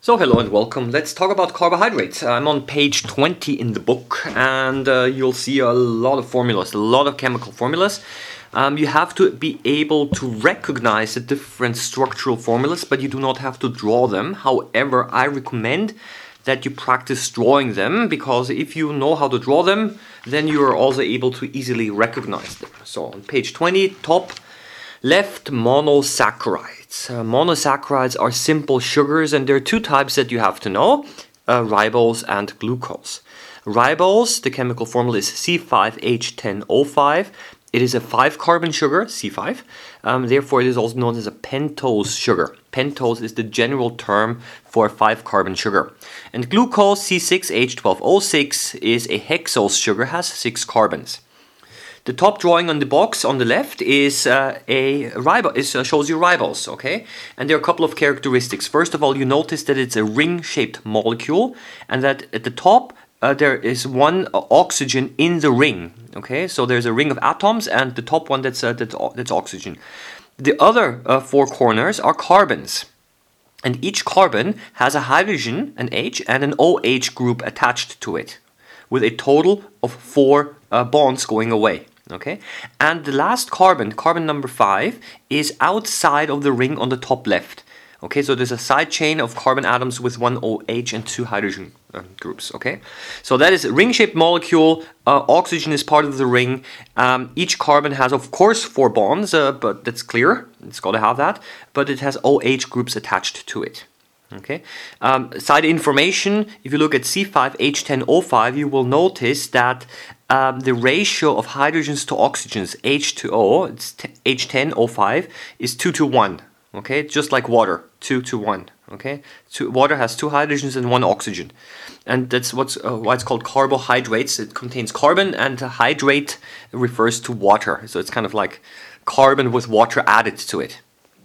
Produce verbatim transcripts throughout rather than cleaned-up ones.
So hello and welcome. Let's talk about carbohydrates. I'm on page twenty in the book, and uh, you'll see a lot of formulas, a lot of chemical formulas. Um, you have to be able to recognize the different structural formulas, but you do not have to draw them. However, I recommend that you practice drawing them, because if you know how to draw them, then you are also able to easily recognize them. So on page twenty, top left, monosaccharides. Uh, monosaccharides are simple sugars, and there are two types that you have to know, uh, ribose and glucose. Ribose, the chemical formula is C five H ten O five. It is a five carbon sugar, C five. Um, therefore, it is also known as a pentose sugar. Pentose is the general term for a five carbon sugar. And glucose, C six H twelve O six, is a hexose sugar, has six carbons. The top drawing on the box on the left is uh, a ribose. It uh, shows you ribose, okay? And there are a couple of characteristics. First of all, you notice that it's a ring-shaped molecule, and that at the top uh, there is one uh, oxygen in the ring, okay? So there's a ring of atoms, and the top one that's uh, that's, that's oxygen. The other uh, four corners are carbons, and each carbon has a hydrogen, an H, and an OH group attached to it, with a total of four uh, bonds going away. Okay, and the last carbon, carbon number five, is outside of the ring on the top left. Okay, so there's a side chain of carbon atoms with one OH and two hydrogen uh, groups. Okay, so that is a ring-shaped molecule. Uh, oxygen is part of the ring. Um, each carbon has, of course, four bonds, uh, but that's clear. It's got to have that. But it has OH groups attached to it. Okay. Um, side information, if you look at C five H ten O five, you will notice that um, the ratio of hydrogens to oxygens, H two O, it's H ten O five, is two to one. Okay, just like water, two to one. Okay, two, water has two hydrogens and one oxygen. And that's what's, uh, why it's called carbohydrates. It contains carbon, and hydrate refers to water. So it's kind of like carbon with water added to it.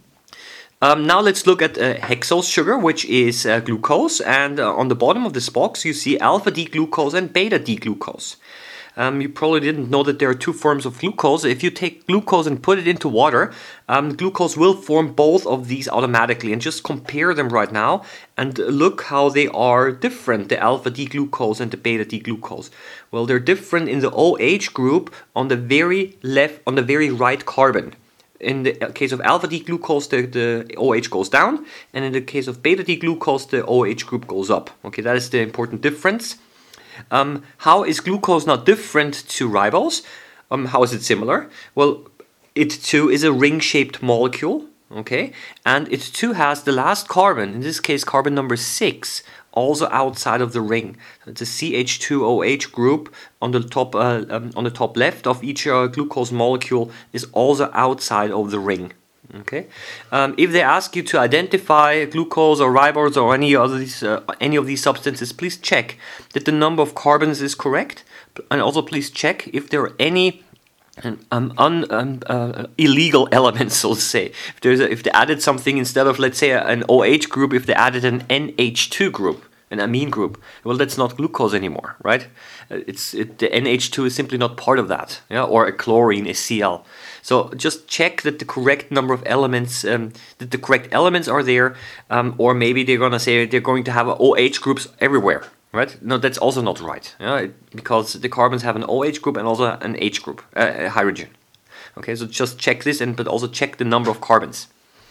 Um, now let's look at uh, hexose sugar, which is uh, glucose, and uh, on the bottom of this box you see alpha D-glucose and beta D-glucose. Um, you probably didn't know that there are two forms of glucose. If you take glucose and put it into water, um, glucose will form both of these automatically, and just compare them right now and look how they are different, the alpha D-glucose and the beta D-glucose. Well, they're different in the OH group on the very left, on the very right carbon. In the case of alpha D-glucose, the, the OH goes down, and in the case of beta D-glucose, the OH group goes up. Okay, that is the important difference. Um, how is glucose not different to ribose? Um, how is it similar? Well, it too is a ring-shaped molecule, okay, and it too has the last carbon, in this case carbon number six, also outside of the ring. It's a C H two O H group on the top uh, um, on the top left of each uh, glucose molecule is also outside of the ring. Okay. Um, if they ask you to identify glucose or ribose or any of these uh, any of these substances, please check that the number of carbons is correct, and also please check if there are any Um, un, um, uh, illegal elements, so to say. If there's a, if they added something instead of, let's say, an OH group, if they added an N H two group, an amine group, well, that's not glucose anymore, right? Uh, it's it, the N H two is simply not part of that, yeah, or a chlorine, a C L. So just check that the correct number of elements, um, that the correct elements are there, um, or maybe they're gonna say they're going to have OH groups everywhere. Right? No, that's also not right, yeah? Because the carbons have an OH group and also an H group, uh, a hydrogen. Okay, so just check this, and but also check the number of carbons.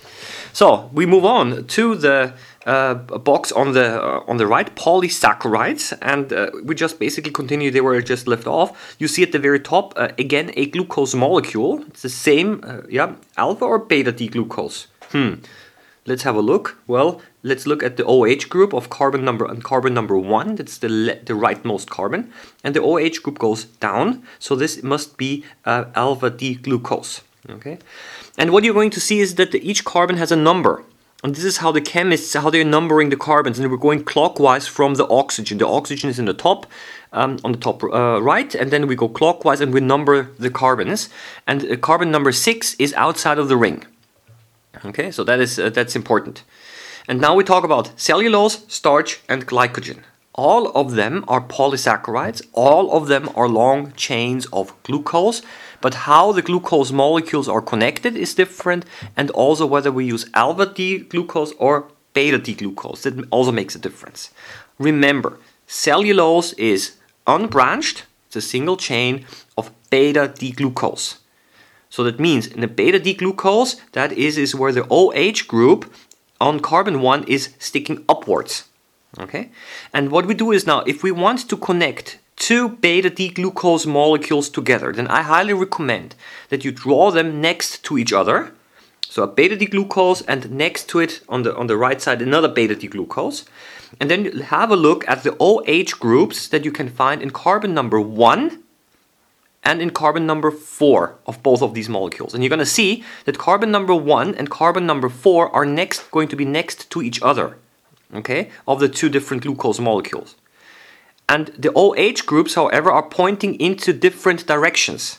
So we move on to the uh, box on the uh, on the right, polysaccharides, and uh, we just basically continue. They were just left off. You see at the very top uh, again a glucose molecule. It's the same, uh, yeah, alpha or beta D-glucose. Hmm. Let's have a look. Well, let's look at the OH group of carbon number and carbon number one. That's the le- the rightmost carbon, and the OH group goes down. So this must be uh, alpha D-glucose. Okay, and what you're going to see is that the, each carbon has a number, and this is how the chemists how they're numbering the carbons. And we're going clockwise from the oxygen. The oxygen is in the top, um, on the top uh, right, and then we go clockwise and we number the carbons. And uh, carbon number six is outside of the ring. Okay, so that is uh, that's important. And now we talk about cellulose, starch, and glycogen. All of them are polysaccharides. All of them are long chains of glucose. But how the glucose molecules are connected is different, and also whether we use alpha D glucose or beta-D-glucose. That also makes a difference. Remember, cellulose is unbranched. It's a single chain of beta-D-glucose. So that means in the beta-D-glucose, that is, is where the OH group on carbon one is sticking upwards. Okay? And what we do is now, if we want to connect two beta-D-glucose molecules together, then I highly recommend that you draw them next to each other. So a beta-D-glucose and next to it on the, on the right side another beta-D-glucose. And then you have a look at the OH groups that you can find in carbon number one and in carbon number four of both of these molecules. And you're going to see that carbon number one and carbon number four are next going to be next to each other, okay, of the two different glucose molecules. And the OH groups, however, are pointing into different directions.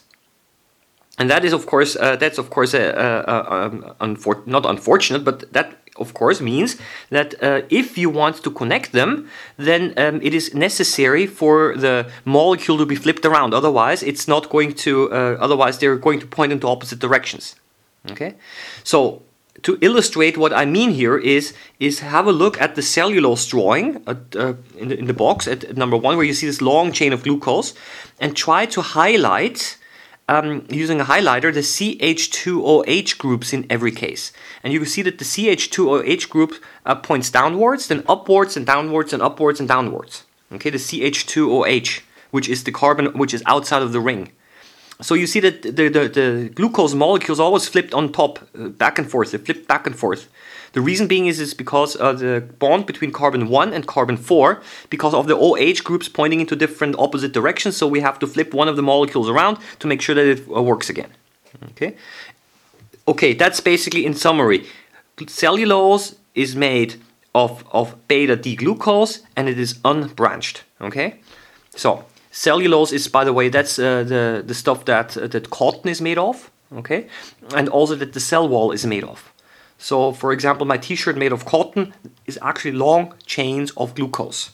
And that is, of course, uh, that's of course a, a, a, a unfor- not unfortunate, but that of course means that uh, if you want to connect them, then um, it is necessary for the molecule to be flipped around. Otherwise, it's not going to. Uh, otherwise, they're going to point into opposite directions. Okay, so to illustrate what I mean here is is have a look at the cellulose drawing at, uh, in, the, in the box at, at number one, where you see this long chain of glucose, and try to highlight. Um, using a highlighter, the C H two O H groups in every case. And you can see that the C H two O H group uh, points downwards, then upwards and downwards and upwards and downwards. Okay, the C H two O H, which is the carbon which is outside of the ring. So you see that the, the, the glucose molecules always flipped on top, uh, back and forth, they flip back and forth. The reason being is, is because of the bond between carbon one and carbon four, because of the OH groups pointing into different opposite directions, so we have to flip one of the molecules around to make sure that it uh, works again. Okay, okay, that's basically in summary. Cellulose is made of, of beta-D-glucose and it is unbranched. Okay, so cellulose is, by the way, that's uh, the, the stuff that, uh, that cotton is made of, okay, and also that the cell wall is made of. So, for example, my t-shirt made of cotton is actually long chains of glucose.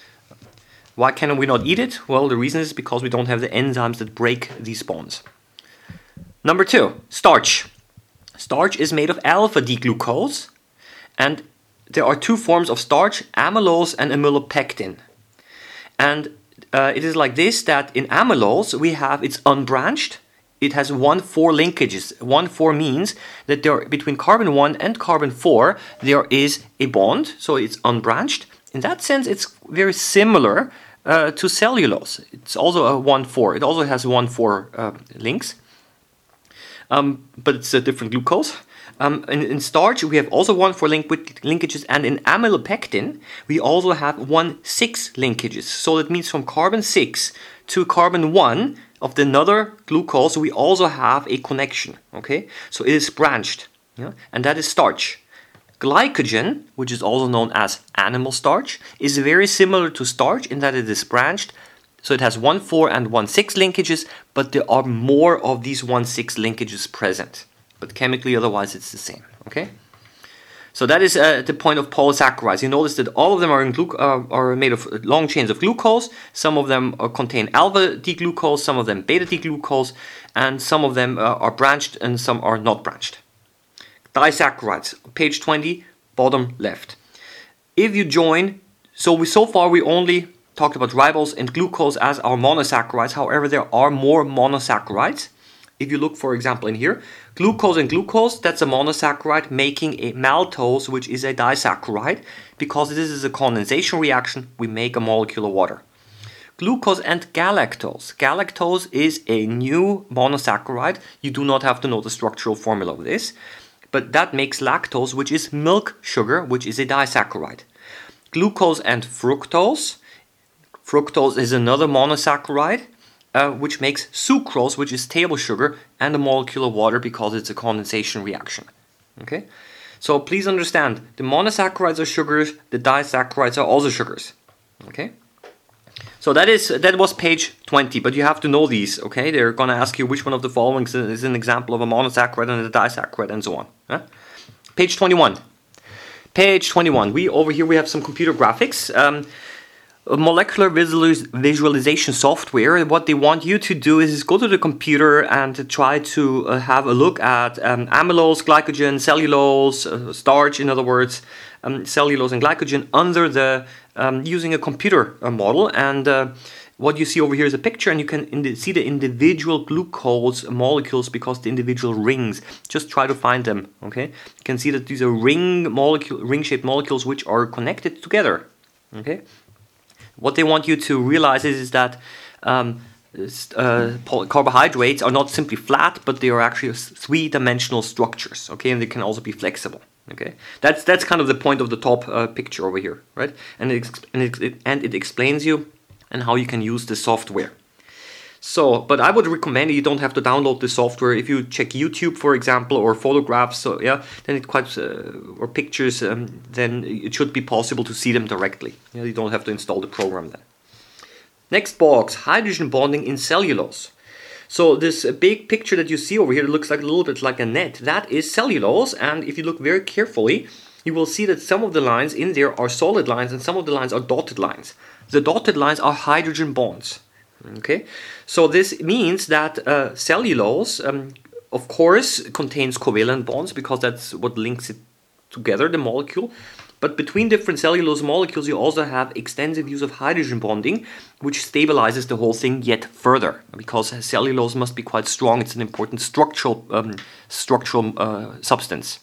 Why can we not eat it? Well, the reason is because we don't have the enzymes that break these bonds. Number two, starch. Starch is made of alpha-D-glucose, and there are two forms of starch, amylose and amylopectin. And uh, it is like this, that in amylose we have, it's unbranched. It has one four linkages. one four means that there between carbon one and carbon four there is a bond, so it's unbranched. In that sense, it's very similar uh, to cellulose. It's also a one four. It also has one four uh, links, um, but it's a different glucose. Um, in, in starch, we have also one four link with linkages, and in amylopectin, we also have one six linkages. So that means from carbon six to carbon one of the another glucose, we also have a connection, okay? So it is branched, yeah? And that is starch. Glycogen, which is also known as animal starch, is very similar to starch in that it is branched. So it has one four and one six linkages, but there are more of these one six linkages present. But chemically, otherwise, it's the same, okay? So that is uh, the point of polysaccharides. You notice that all of them are, in glu- uh, are made of long chains of glucose. Some of them uh, contain alpha-D-glucose, some of them beta-D-glucose, and some of them uh, are branched and some are not branched. Disaccharides, page twenty, bottom left. If you join, so we so far we only talked about ribose and glucose as our monosaccharides. However, there are more monosaccharides. If you look, for example, in here, glucose and glucose, that's a monosaccharide making a maltose, which is a disaccharide. Because this is a condensation reaction, we make a molecule of water. Glucose and galactose. Galactose is a new monosaccharide. You do not have to know the structural formula of this. But that makes lactose, which is milk sugar, which is a disaccharide. Glucose and fructose. Fructose is another monosaccharide. Uh, which makes sucrose, which is table sugar, and a molecule of water because it's a condensation reaction. Okay, so please understand, the monosaccharides are sugars, the disaccharides are also sugars. Okay, so that is that was page twenty, but you have to know these. Okay, they're gonna ask you which one of the following is an example of a monosaccharide and a disaccharide, and so on. Huh? Page twenty-one. Page twenty-one. We over here we have some computer graphics. Um, uh, molecular visualis visualization software, what they want you to do is go to the computer and to try to uh, have a look at um, amylose, glycogen, cellulose, uh, starch, in other words, um, cellulose and glycogen under the um, using a computer uh, model. And uh, what you see over here is a picture, and you can in the, see the individual glucose molecules because the individual rings. Just try to find them. Okay, you can see that these are ring molecule, ring-shaped molecules which are connected together. Okay, what they want you to realize is, is that um, uh, carbohydrates are not simply flat, but they are actually three-dimensional structures. Okay, and they can also be flexible. Okay, that's that's kind of the point of the top uh, picture over here, right? And it, and it, it and it explains you and how you can use the software. So, but I would recommend you don't have to download the software. If you check YouTube, for example, or photographs, so yeah, then it quite uh, or pictures, um, then it should be possible to see them directly. You know, you don't have to install the program then. Next box: hydrogen bonding in cellulose. So this uh, big picture that you see over here looks like a little bit like a net. That is cellulose, and if you look very carefully, you will see that some of the lines in there are solid lines and some of the lines are dotted lines. The dotted lines are hydrogen bonds. Okay, so this means that uh, cellulose, um, of course, contains covalent bonds because that's what links it together, the molecule. But between different cellulose molecules, you also have extensive use of hydrogen bonding, which stabilizes the whole thing yet further. Because cellulose must be quite strong; it's an important structural um, structural uh, substance.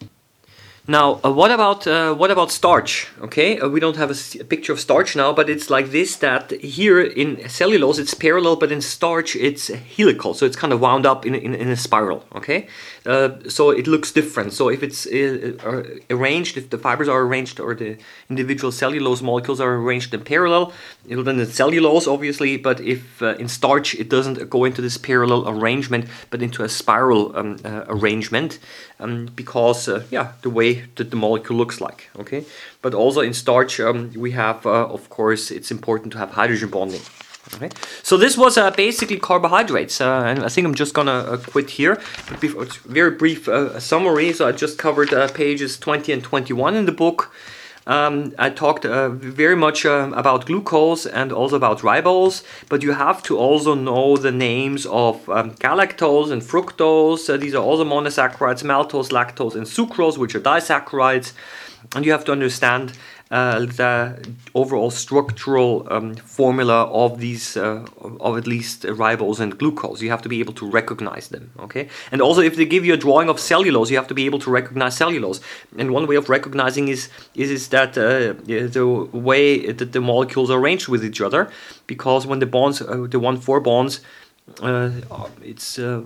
Now, uh, what about uh, what about starch? Okay, uh, we don't have a, a picture of starch now, but it's like this, that here in cellulose it's parallel, but in starch it's helical, so it's kind of wound up in, in, in a spiral, okay? Uh, so it looks different. So if it's uh, uh, arranged, if the fibers are arranged or the individual cellulose molecules are arranged in parallel, it'll then it's cellulose, obviously, but if uh, in starch it doesn't go into this parallel arrangement, but into a spiral um, uh, arrangement, um, because, uh, yeah, the way that the molecule looks like, okay? But also in starch, um, we have, uh, of course, it's important to have hydrogen bonding. Okay, so this was uh, basically carbohydrates, uh, and I think I'm just gonna uh, quit here. But before, it's a very brief uh, summary. So I just covered uh, pages twenty and twenty-one in the book. Um, I talked uh, very much uh, about glucose and also about ribose, but you have to also know the names of um, galactose and fructose. Uh, these are also monosaccharides, maltose, lactose, and sucrose, which are disaccharides. And you have to understand uh, the overall structural um, formula of these, uh, of at least ribose and glucose. You have to be able to recognize them, okay? And also, if they give you a drawing of cellulose, you have to be able to recognize cellulose. And one way of recognizing is is, is that uh, the way that the molecules are arranged with each other, because when the bonds, uh, the one four bonds, uh, it's uh,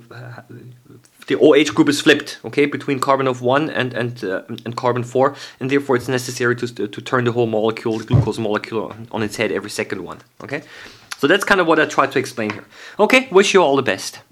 the OH group is flipped, okay, between carbon of one and and uh, and carbon four, and therefore it's necessary to to turn the whole molecule, the glucose molecule, on its head every second one. Okay, so that's kind of what I tried to explain here. Okay, wish you all the best.